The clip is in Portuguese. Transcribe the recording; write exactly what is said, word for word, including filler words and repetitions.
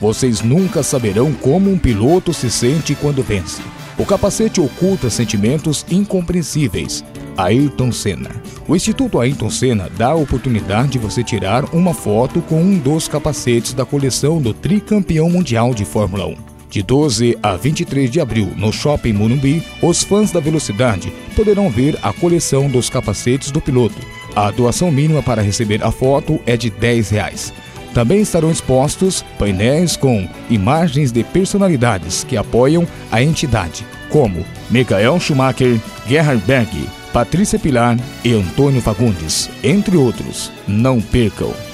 Vocês nunca saberão como um piloto se sente quando vence. O capacete oculta sentimentos incompreensíveis. Ayrton Senna. O Instituto Ayrton Senna dá a oportunidade de você tirar uma foto com um dos capacetes da coleção do tricampeão mundial de Fórmula um. De doze a vinte e três de abril, no Shopping Morumbi, os fãs da velocidade poderão ver a coleção dos capacetes do piloto. A doação mínima para receber a foto é de dez reais. Também estarão expostos painéis com imagens de personalidades que apoiam a entidade, como Michael Schumacher, Gerhard Berg, Patrícia Pilar e Antônio Fagundes, entre outros. Não percam!